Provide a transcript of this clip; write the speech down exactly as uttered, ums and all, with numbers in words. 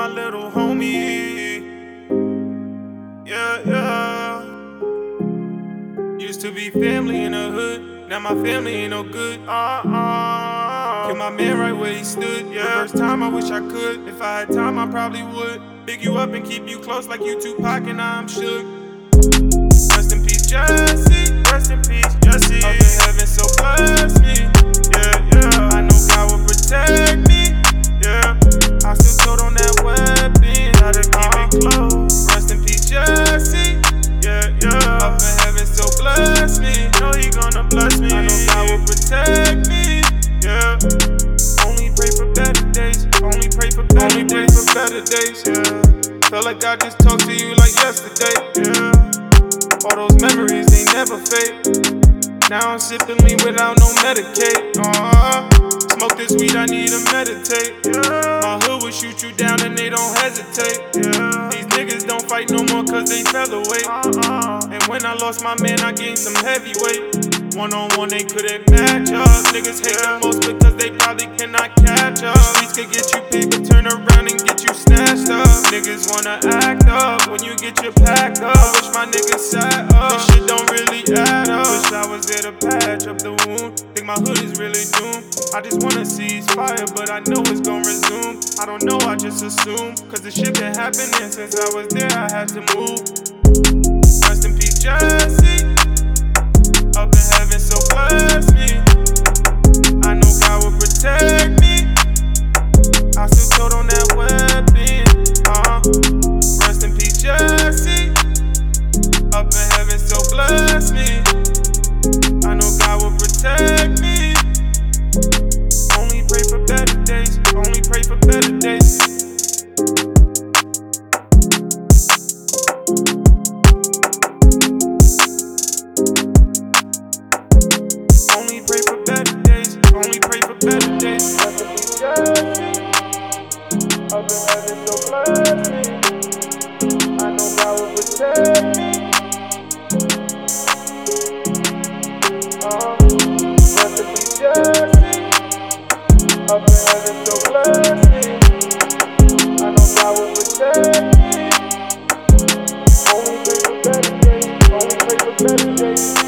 my little homie. Yeah, yeah. Used to be family in the hood, now my family ain't no good. Uh-uh. Kill my man right where he stood. Yeah, first time I wish I could. If I had time, I probably would. Pick you up and keep you close like you Tupac and I'm shook. Rest in peace, Jesse. Rest in peace, Jesse. Up in heaven, so bless me. Yeah, yeah. I know God will protect me. Yeah, I still told on that weapon. Gotta keep it close. Rest in peace, Jesse. Yeah, yeah. Up in heaven, so bless me. Know he gonna bless me. I know God will protect me. Yeah. Only pray for better days. Only pray for better Only days. Pray for better days. Yeah. Felt like I just talked to you like yesterday. Yeah. All those memories, they never fade. Now I'm sipping lean without no Medicaid. Uh-huh. Smoke this weed, I need to meditate. Yeah. My hood will shoot you down and they don't hesitate. Yeah. These niggas don't fight no more cause they featherweight. Uh-uh. And when I lost my man, I gained some heavyweight. One on one, they couldn't match up. Niggas hate the most because they probably cannot catch up. The streets could get you paper, turn around and get you snatched up. Niggas wanna act up when you get your packed up. I wish my niggas sat up. This shit don't really add up. Wish I was there to patch up the wound. Think my hood is really doomed. I just wanna cease fire, but I know it's gon' resume. I don't know, I just assume. Cause the shit been happening since I was there, I had to move. Rest in peace, Jesse. Up in heaven, so bless me. I know God will protect me. I still told on that weapon. Uh-huh. Rest in peace, Jesse. Up in heaven, so bless me. I know God will protect me. Only pray for better days. Only pray for better days. Only pray for better days. Only pray for better days. Up in heaven, so bless me. I know God will protect me. Uh, rest in peace, Jesse. Up in heaven, so bless me. I know God will protect me. Only pray for better days. Only pray for better days.